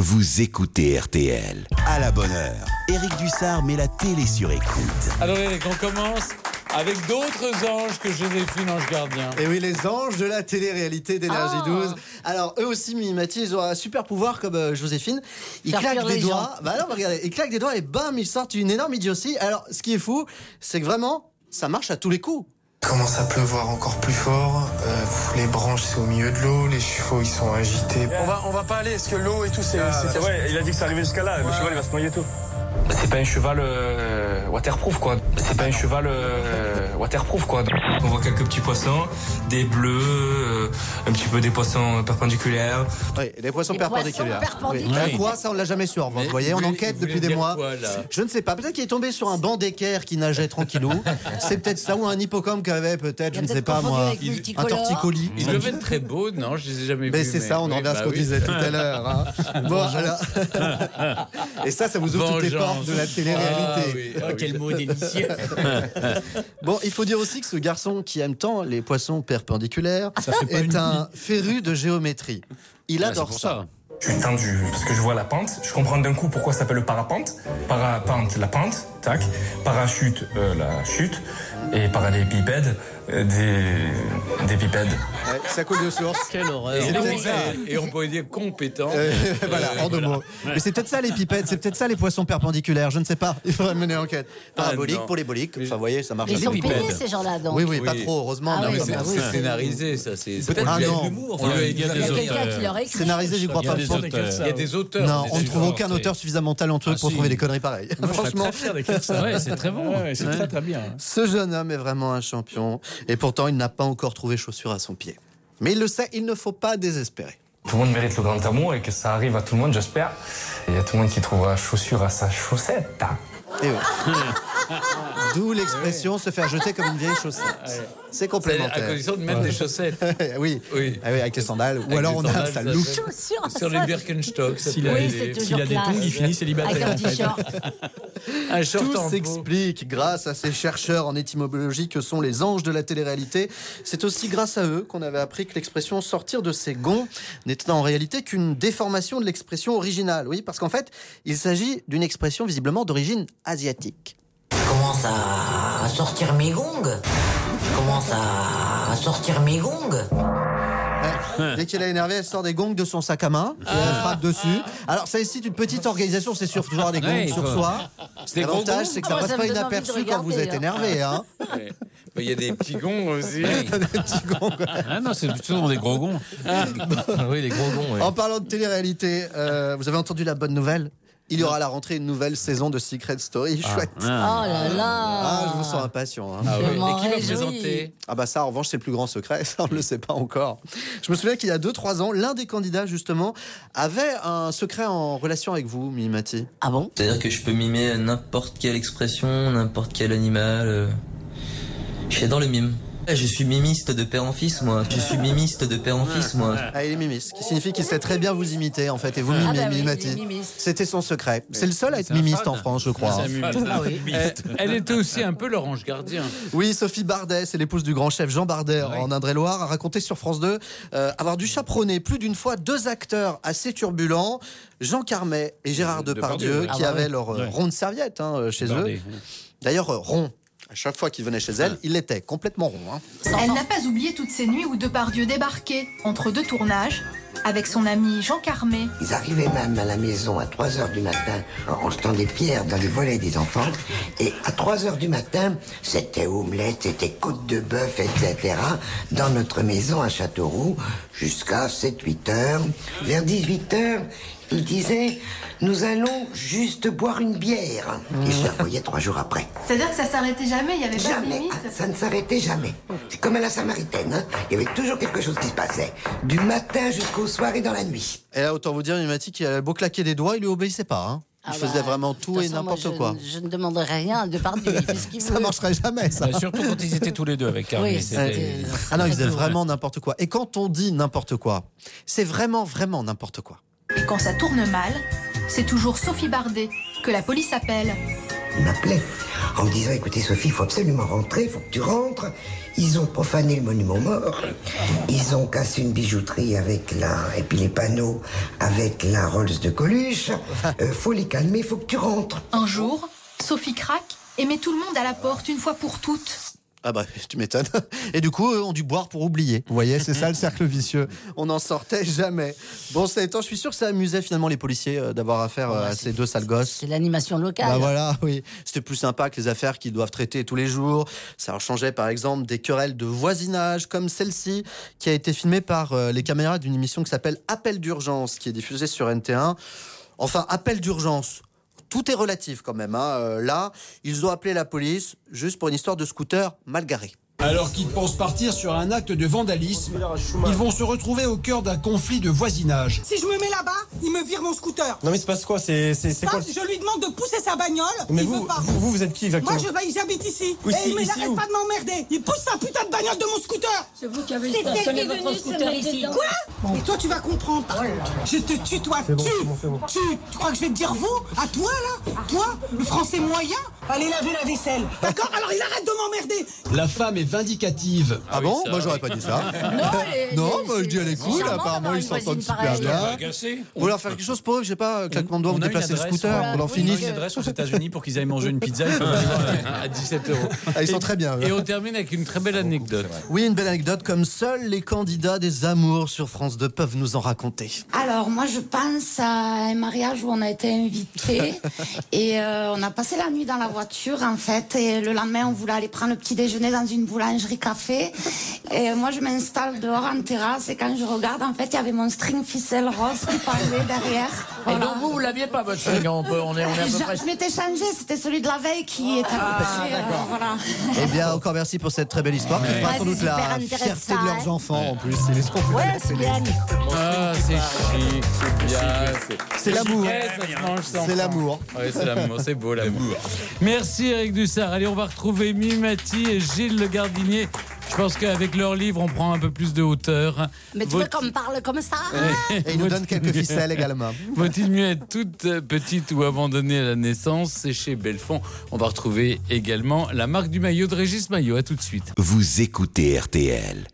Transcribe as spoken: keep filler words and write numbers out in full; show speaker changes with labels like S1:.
S1: vous écoutez R T L. À la bonne heure, Éric Dussard met la télé sur écoute.
S2: Alors Éric, on commence avec d'autres anges que Joséphine Ange Gardien.
S3: Et oui, les anges de la télé-réalité d'Énergie
S4: Ah.
S3: douze. Alors, eux aussi, Mimimati, ils ont un super pouvoir comme euh, Joséphine. Ils
S4: Faire
S3: claquent
S4: fuir
S3: des
S4: les
S3: doigts. Bah non, regardez, ils claquent des doigts et bam, ils sortent une énorme idiotie. Alors, ce qui est fou, c'est que vraiment, ça marche à tous les coups.
S5: Commence à pleuvoir encore plus fort, euh, les branches c'est au milieu de l'eau, les chevaux ils sont agités.
S6: On va, on va pas aller, parce que l'eau et tout, c'est... c'est-
S7: Ouais, il a dit que ça arrivait jusqu'à là, le cheval il va se noyer tout. C'est pas un cheval euh, waterproof quoi. C'est pas un cheval euh, waterproof quoi. On voit quelques petits poissons, des bleus, euh, un petit peu des poissons perpendiculaires.
S3: Oui, les poissons
S4: Les
S3: perpendiculaires.
S4: poissons perpendiculaires.
S3: Oui. À quoi ça, on l'a jamais su en revanche.
S2: Mais
S3: Vous voyez, on
S2: vous-
S3: enquête
S2: vous
S3: depuis
S2: voulez
S3: des
S2: dire
S3: mois.
S2: quoi, là
S3: Je ne sais pas. Peut-être qu'il est tombé sur un banc d'équerre qui nageait tranquillou. C'est peut-être ça, ou un hippocampe qui avait peut-être, je
S4: Il a
S3: ne sais
S4: peut-être
S3: pas
S4: confondu
S3: moi,
S4: avec
S3: un
S4: multicolore.
S3: torticolis.
S2: Ils devaient être très beaux, non? Je les ai jamais
S3: Mais
S2: vus.
S3: c'est ça, on en
S2: oui,
S3: revient à ce
S2: bah
S3: qu'on
S2: oui.
S3: disait tout à l'heure. Hein. Bon, alors... Et ça, ça vous ouvre toutes les
S2: Vengeance.
S3: portes de la télé-réalité.
S2: Ah oui, ah oui.
S4: Quel mot délicieux.
S3: Bon, il faut dire aussi que ce garçon qui aime tant les poissons perpendiculaires est un féru de géométrie. Il adore ça.
S7: Je suis tendu parce que je vois la pente. Je comprends d'un coup pourquoi ça s'appelle le parapente. Parapente, la pente, tac. Parachute, euh, la chute. Et parallépipède, euh, des, des pipèdes.
S3: Ouais, ça coule de source.
S2: Quelle horreur.
S3: Et c'est peut-être ça.
S2: Et, et on pourrait dire compétent.
S3: Euh, voilà, en deux mots. Mais c'est peut-être ça les pipettes, c'est peut-être ça les poissons perpendiculaires, je ne sais pas. Il faudrait mener l'enquête. Parabolique,
S2: non.
S3: polybolik, enfin vous voyez, ça marche.
S4: Ils
S3: à
S4: sont
S3: tous les coups.
S4: payés, ces gens-là, donc.
S3: Oui, oui, pas
S2: Oui.
S3: trop, heureusement.
S4: Ah
S3: mais
S2: Non, mais
S4: oui,
S3: oui,
S2: c'est
S4: bah
S2: c'est
S4: oui.
S2: scénarisé, ça. C'est
S3: Peut-être-
S2: on
S3: Ah
S2: lui a-
S3: non.
S2: on lui a- il y a
S4: Il y a
S2: des
S4: quelqu'un
S2: auteurs.
S4: qui leur écrit.
S3: Scénarisé, j'y crois
S2: Il y a
S3: pas.
S2: des
S3: fort.
S2: auteurs. Il y a des auteurs.
S3: Non,
S2: des
S3: on ne trouve
S2: auteurs.
S3: aucun auteur suffisamment talentueux
S2: Ah,
S3: pour
S2: si.
S3: trouver des conneries pareilles. Franchement,
S2: fier d'écrire ça. Ouais, c'est très bon.
S8: Ouais, c'est très très bien.
S3: ce jeune homme est vraiment un champion. Et pourtant, il n'a pas encore trouvé chaussure à son pied. Mais il le sait, il ne faut pas désespérer.
S7: Tout le monde mérite le grand amour et que ça arrive à tout le monde, j'espère. Il y a tout le monde qui trouvera chaussure à sa chaussette.
S3: Et oui. D'où l'expression se faire jeter comme une vieille chaussette. C'est
S2: C'est
S3: complémentaire.
S2: à condition de mettre des chaussettes.
S3: oui.
S2: Oui.
S3: Ah oui, avec les sandales. Ou
S2: Avec
S3: alors
S2: les
S3: on a un
S2: sandales,
S3: sale
S2: ça
S3: look.
S2: fait-
S4: Chaussures,
S2: Sur les Birkenstock. ça
S8: S'il
S2: peut
S8: a,
S4: Oui,
S2: aller.
S4: c'est toujours
S8: s'il a des
S4: classe.
S8: tongs, il finit
S4: Avec
S8: célibataire.
S4: un
S8: en fait.
S4: t-shirt.
S2: Un short en
S3: Tout
S2: peau.
S3: s'explique grâce à ces chercheurs en étymologie que sont les anges de la télé-réalité. C'est aussi grâce à eux qu'on avait appris que l'expression sortir de ses gonds n'était en réalité qu'une déformation de l'expression originale. Oui, parce qu'en fait, il s'agit d'une expression visiblement d'origine asiatique.
S9: Je commence à, à sortir mes gongs. Je commence à, à sortir mes gongs.
S3: Ouais. Dès qu'elle est énervée, elle sort des gongs de son sac à main et elle frappe dessus. Alors ça incite une petite organisation, c'est sûr, toujours avoir des gongs
S8: Ouais, il
S3: sur
S8: faut-
S3: soi.
S2: C'est des gros
S3: L'avantage,
S2: gonds.
S3: c'est que ça
S4: Ah, moi,
S3: passe
S4: ça
S3: pas
S4: me donne envie de
S3: inaperçu quand vous êtes
S4: regarder, hein.
S3: énervé. Hein.
S2: Ouais. Mais il y a des petits gonds aussi.
S3: Des petits gongs.
S8: Ah non, c'est toujours des gros gonds. Oui, des gros gonds.
S3: En parlant de télé-réalité, euh, vous avez entendu la bonne nouvelle? Il y aura à la rentrée une nouvelle saison de Secret Story. Chouette.
S4: Oh là là.
S3: Ah, je vous sens impatient. hein.
S2: Ah
S4: Je
S2: oui.
S4: m'en
S2: Et qui va
S4: réjouis.
S2: présenter?
S3: Ah bah ça, en revanche, c'est le plus grand secret. Ça, on ne le sait pas encore. Je me souviens qu'il y a deux trois ans, l'un des candidats, justement, avait un secret en relation avec vous, Mimimati.
S4: Ah bon?
S10: C'est-à-dire que je peux mimer n'importe quelle expression, n'importe quel animal. euh. Je suis dans le mime. Je suis mimiste de père en fils, moi. Je suis mimiste de père en fils, moi.
S3: Ah, il est mimiste, qui signifie qu'il sait très bien vous imiter, en fait, et vous
S4: Ah
S3: mimez,
S4: bah oui,
S3: Mimimati.
S4: il est mimiste.
S3: C'était son secret. C'est le seul à être
S8: C'est un
S3: mimiste
S8: fan.
S3: en France, je crois.
S8: C'est un
S4: Ah oui.
S2: Elle, elle était aussi un peu leur ange gardien.
S3: Oui, Sophie Bardet, c'est l'épouse du grand chef Jean Bardet
S8: Oui.
S3: en Indre-et-Loire, a raconté sur France deux euh, avoir dû chaperonner plus d'une fois deux acteurs assez turbulents, Jean Carmet et Gérard
S2: Depardieu,
S3: Depardieu,
S2: oui.
S3: qui
S4: Ah bah
S3: avaient
S4: oui.
S3: leur euh,
S8: Ouais.
S3: rond de serviette hein, chez eux.
S8: Bardé.
S3: D'ailleurs, euh, rond. À chaque fois qu'il venait chez elle, il l'était complètement rond. hein.
S11: Elle n'a pas oublié toutes ces nuits où Depardieu débarquait entre deux tournages avec son ami Jean Carmet.
S9: Ils arrivaient même à la maison à trois heures du matin en jetant des pierres dans les volets des enfants. Et à trois heures du matin, c'était omelette, c'était côte de bœuf, et cetera. Dans notre maison à Châteauroux, jusqu'à sept huit heures. Vers dix-huit heures, il disait « Nous allons juste boire une bière ». Et je la voyais trois jours après.
S11: C'est-à-dire que ça s'arrêtait jamais, il n'y avait pas de
S9: Jamais,
S11: limite.
S9: ah, ça ne s'arrêtait jamais. C'est comme à la Samaritaine, hein. Il y avait toujours quelque chose qui se passait. Du matin jusqu'au soir et dans la nuit.
S3: Et là, autant vous dire, Mimimati, qu'il avait beau claquer des doigts, il lui obéissait pas. hein. Il
S4: Ah
S3: faisait
S4: bah,
S3: vraiment
S4: de
S3: tout
S4: toute
S3: et
S4: façon,
S3: n'importe
S4: moi, je-
S3: quoi.
S4: Je ne demanderai rien à Depardieu, il fait ce qu'il veut.
S3: Ça marcherait jamais, ça.
S8: Bah, surtout quand ils étaient tous les deux avec Carmen.
S4: Oui,
S8: C'était-
S4: c'était-
S3: Ah non, il faisait
S4: Ouais.
S3: vraiment n'importe quoi. Et quand on dit n'importe quoi, c'est vraiment, vraiment n'importe quoi.
S11: Et quand ça tourne mal, c'est toujours Sophie Bardet que la police appelle.
S9: Il m'appelait. en me disant, écoutez Sophie, il faut absolument rentrer, il faut que tu rentres. Ils ont profané le monument mort, ils ont cassé une bijouterie avec la... et puis les panneaux avec la Rolls de Coluche. Euh, faut les calmer, il faut que tu rentres.
S11: Un jour, Sophie craque et met tout le monde à la porte une fois pour toutes.
S3: Ah bah, tu m'étonnes. Et du coup, eux ont dû boire pour oublier. Vous voyez, c'est ça le cercle vicieux. On n'en sortait jamais. Bon, ça étant, je suis sûr que ça amusait finalement les policiers euh, d'avoir affaire euh, à ces deux sales gosses.
S4: C'est l'animation locale.
S3: Bah voilà, oui. C'était plus sympa que les affaires qu'ils doivent traiter tous les jours. Ça leur changeait par exemple des querelles de voisinage, comme celle-ci, qui a été filmée par euh, les caméras d'une émission qui s'appelle Appel d'urgence, qui est diffusée sur N T un. Enfin, Appel d'urgence. Tout est relatif quand même. Hein. Euh, là, ils ont appelé la police juste pour une histoire de scooter mal garé.
S12: Alors qu'ils pensent partir sur un acte de vandalisme, ils vont se retrouver au cœur d'un conflit de voisinage.
S13: Si je me mets là-bas, il me vire mon scooter.
S14: Non mais il se passe quoi? C'est c'est c'est quoi?
S13: Je lui demande de pousser sa bagnole.
S14: Mais
S13: il
S14: vous,
S13: veut pas.
S14: vous vous vous êtes qui exactement?
S13: Moi je bah, j'habite ici.
S14: Oui,
S13: et
S14: si,
S13: il
S14: ici
S13: n'arrête
S14: où?
S13: pas de m'emmerder. Il pousse sa putain de bagnole de mon scooter.
S15: C'est vous qui avez
S13: C'est
S15: stationné
S13: elle qui est
S15: votre
S13: venue
S15: scooter
S13: se
S15: ici.
S13: mettre Quoi? Et toi tu vas comprendre. Je te tutoie.
S14: C'est bon,
S13: tu,
S14: c'est bon, c'est bon.
S13: tu, tu crois que je vais te dire vous? À toi là? Toi, le français moyen? Allez laver la vaisselle. D'accord? Alors il arrête de m'emmerder.
S12: La femme est vindicative.
S3: Ah bon? Moi j'aurais pas dit ça.
S4: Non, les-
S3: Non,
S4: les-
S3: moi je dis elle est
S4: c'est
S3: cool,
S4: charmant
S3: apparemment
S4: d'avoir
S3: ils
S4: une
S3: s'entendent
S4: voisine
S3: super
S4: pareille.
S3: bien.
S2: Agacé.
S3: Vous voulez leur faire quelque chose pour eux, je sais pas, claquement de doigts, vous
S2: On a une
S3: déplacez le
S2: adresse,
S3: scooter
S2: voilà.
S3: pour leur
S2: Oui,
S3: finir.
S2: on a une adresse aux États-Unis pour qu'ils aillent manger une pizza ils peuvent aller voir à dix-sept euros.
S3: Ah, ils sont très bien. eux.
S2: Et on termine avec une très belle anecdote.
S3: Oui, une belle anecdote comme seuls les candidats des amours sur France deux peuvent nous en raconter.
S15: Alors moi je pense à un mariage où on a été invités et euh, on a passé la nuit dans la voiture en fait et le lendemain on voulait aller prendre le petit déjeuner dans une boulangerie café et moi je m'installe dehors en terrasse et quand je regarde en fait il y avait mon string ficelle rose qui parlait derrière.
S16: Et
S15: Voilà.
S16: donc vous, vous l'aviez pas votre string, on, peut, on, est, on est à peu
S15: Je,
S16: près...
S15: je m'étais changé, c'était celui de la veille qui était
S16: Ah,
S15: accroché, euh,
S16: d'accord.
S15: voilà.
S3: Eh bien, encore merci pour cette très belle histoire qui fera
S4: Ouais,
S3: sans
S4: c'est
S3: doute la
S4: super intéressant,
S3: fierté de leurs
S4: hein.
S3: enfants en plus. Ils les seront plus à
S4: Ouais,
S3: la
S4: c'est
S3: télé.
S4: bien.
S2: Ah, c'est chic, c'est bien.
S3: C'est l'amour.
S2: chiquet, ça se mange sans
S3: C'est
S2: fin.
S3: l'amour.
S2: Ouais, c'est l'amour, c'est beau l'amour. Merci Eric Dussard. Allez, on va retrouver Mimati et Gilles Le Gardinier. Je pense qu'avec leur livre, on prend un peu plus de hauteur.
S4: Mais tu
S2: Votre-
S4: veux qu'on me parle comme ça?
S3: Et ils nous donnent quelques ficelles également.
S2: Vaut-il mieux être toute petite ou abandonnée à la naissance? C'est chez Belfond. On va retrouver également la marque du maillot de Régis Maillot. À tout de suite.
S1: Vous écoutez R T L.